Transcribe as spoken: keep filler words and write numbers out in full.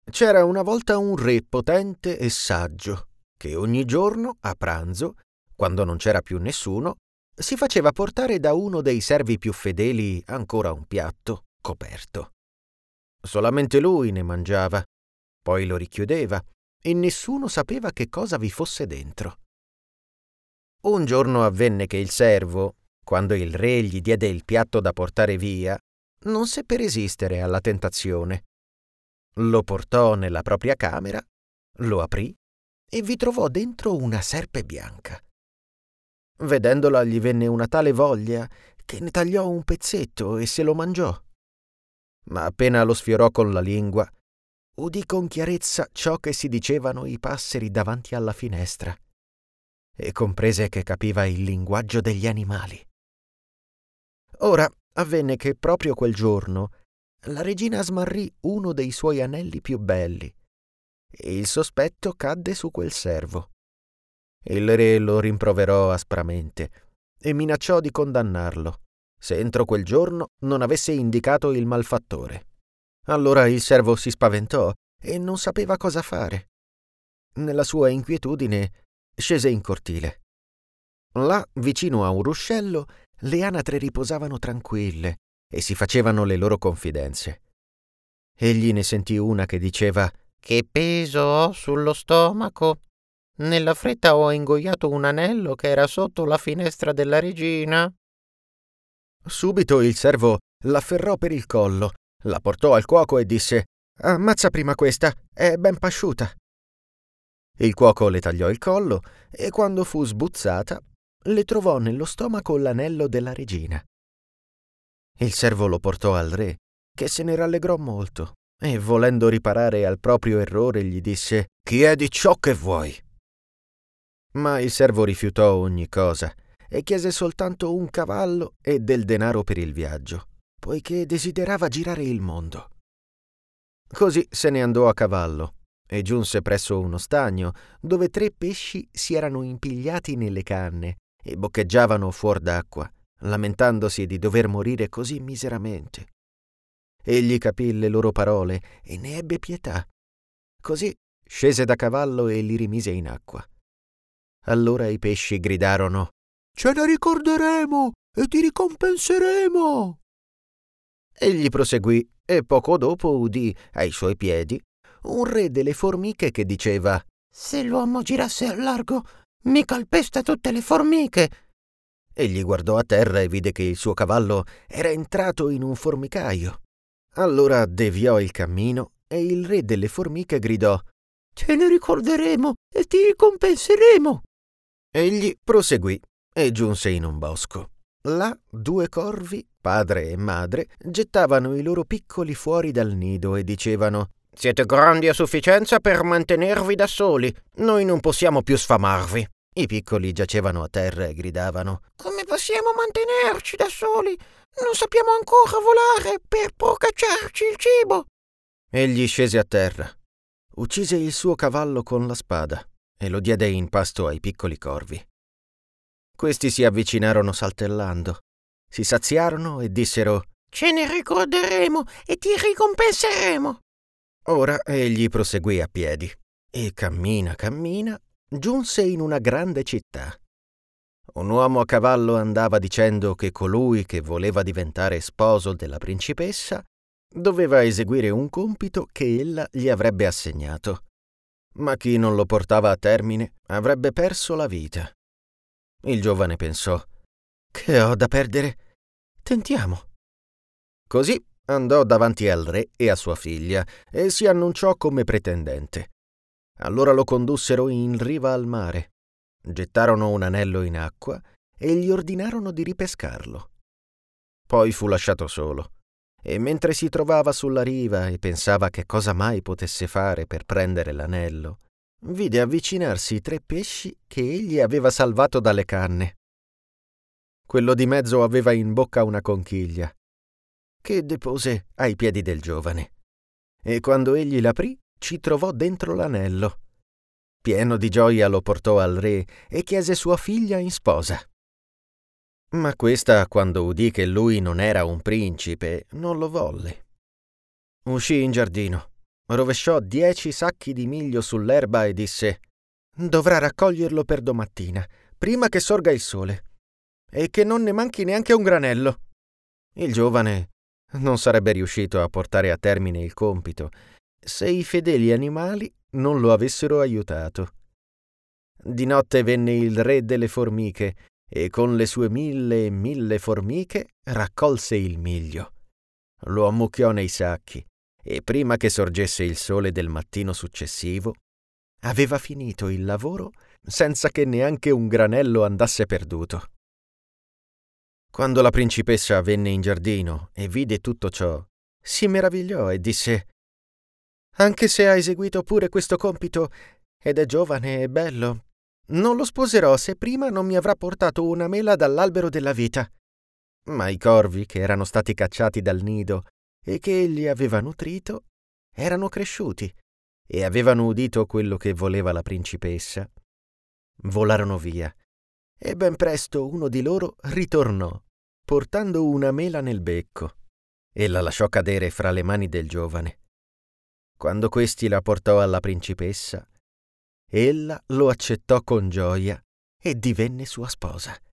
C'era una volta un re potente e saggio, che ogni giorno, a pranzo, quando non c'era più nessuno, si faceva portare da uno dei servi più fedeli ancora un piatto coperto. Solamente lui ne mangiava, poi lo richiudeva e nessuno sapeva che cosa vi fosse dentro. Un giorno avvenne che il servo, quando il re gli diede il piatto da portare via, non seppe resistere alla tentazione. Lo portò nella propria camera, lo aprì e vi trovò dentro una serpe bianca. Vedendola gli venne una tale voglia che ne tagliò un pezzetto e se lo mangiò. Ma appena lo sfiorò con la lingua, udì con chiarezza ciò che si dicevano i passeri davanti alla finestra e comprese che capiva il linguaggio degli animali. Ora avvenne che proprio quel giorno la regina smarrì uno dei suoi anelli più belli e il sospetto cadde su quel servo. Il re lo rimproverò aspramente e minacciò di condannarlo se entro quel giorno non avesse indicato il malfattore. Allora il servo si spaventò e non sapeva cosa fare. Nella sua inquietudine scese in cortile. Là, vicino a un ruscello, le anatre riposavano tranquille e si facevano le loro confidenze. Egli ne sentì una che diceva: «Che peso ho sullo stomaco! Nella fretta ho ingoiato un anello che era sotto la finestra della regina». Subito il servo l'afferrò per il collo, la portò al cuoco e disse: «Ammazza prima questa, è ben pasciuta». Il cuoco le tagliò il collo e quando fu sbuzzata le trovò nello stomaco l'anello della regina. Il servo lo portò al re, che se ne rallegrò molto e, volendo riparare al proprio errore, gli disse: «Chiedi ciò che vuoi». Ma il servo rifiutò ogni cosa e chiese soltanto un cavallo e del denaro per il viaggio, poiché desiderava girare il mondo. Così se ne andò a cavallo e giunse presso uno stagno dove tre pesci si erano impigliati nelle canne e boccheggiavano fuor d'acqua, lamentandosi di dover morire così miseramente. Egli capì le loro parole e ne ebbe pietà. Così scese da cavallo e li rimise in acqua. Allora i pesci gridarono: «Ce ne ricorderemo e ti ricompenseremo!» Egli proseguì e poco dopo udì ai suoi piedi un re delle formiche che diceva: «Se l'uomo girasse al largo, mi calpesta tutte le formiche». Egli guardò a terra e vide che il suo cavallo era entrato in un formicaio. Allora deviò il cammino e il re delle formiche gridò: «Ce ne ricorderemo e ti ricompenseremo». Egli proseguì e giunse in un bosco. Là due corvi, padre e madre, gettavano i loro piccoli fuori dal nido e dicevano: «Siete grandi a sufficienza per mantenervi da soli. Noi non possiamo più sfamarvi». I piccoli giacevano a terra e gridavano: «Come possiamo mantenerci da soli? Non sappiamo ancora volare per procacciarci il cibo». Egli scese a terra, uccise il suo cavallo con la spada e lo diede in pasto ai piccoli corvi. Questi si avvicinarono saltellando, si saziarono e dissero: «Ce ne ricorderemo e ti ricompenseremo». Ora egli proseguì a piedi e cammina, cammina, giunse in una grande città. Un uomo a cavallo andava dicendo che colui che voleva diventare sposo della principessa doveva eseguire un compito che ella gli avrebbe assegnato, ma chi non lo portava a termine avrebbe perso la vita. Il giovane pensò: «Che ho da perdere? Tentiamo». Così andò davanti al re e a sua figlia e si annunciò come pretendente. Allora lo condussero in riva al mare, gettarono un anello in acqua e gli ordinarono di ripescarlo. Poi fu lasciato solo e mentre si trovava sulla riva e pensava che cosa mai potesse fare per prendere l'anello, vide avvicinarsi tre pesci che egli aveva salvato dalle canne. Quello di mezzo aveva in bocca una conchiglia, che depose ai piedi del giovane, e quando egli l'aprì ci trovò dentro l'anello. Pieno di gioia lo portò al re e chiese sua figlia in sposa. Ma questa, quando udì che lui non era un principe, non lo volle. Uscì in giardino rovesciò dieci sacchi di miglio sull'erba e disse: «Dovrà raccoglierlo per domattina, prima che sorga il sole, e che non ne manchi neanche un granello». Il giovane non sarebbe riuscito a portare a termine il compito se i fedeli animali non lo avessero aiutato. Di notte venne il re delle formiche e con le sue mille e mille formiche raccolse il miglio. Lo ammucchiò nei sacchi e prima che sorgesse il sole del mattino successivo aveva finito il lavoro senza che neanche un granello andasse perduto. Quando la principessa venne in giardino e vide tutto ciò, si meravigliò e disse: «Anche se ha eseguito pure questo compito ed è giovane e bello, non lo sposerò se prima non mi avrà portato una mela dall'albero della vita». Ma i corvi che erano stati cacciati dal nido e che egli aveva nutrito erano cresciuti e avevano udito quello che voleva la principessa. Volarono via e ben presto uno di loro ritornò portando una mela nel becco e la lasciò cadere fra le mani del giovane. Quando questi la portò alla principessa, ella lo accettò con gioia e divenne sua sposa.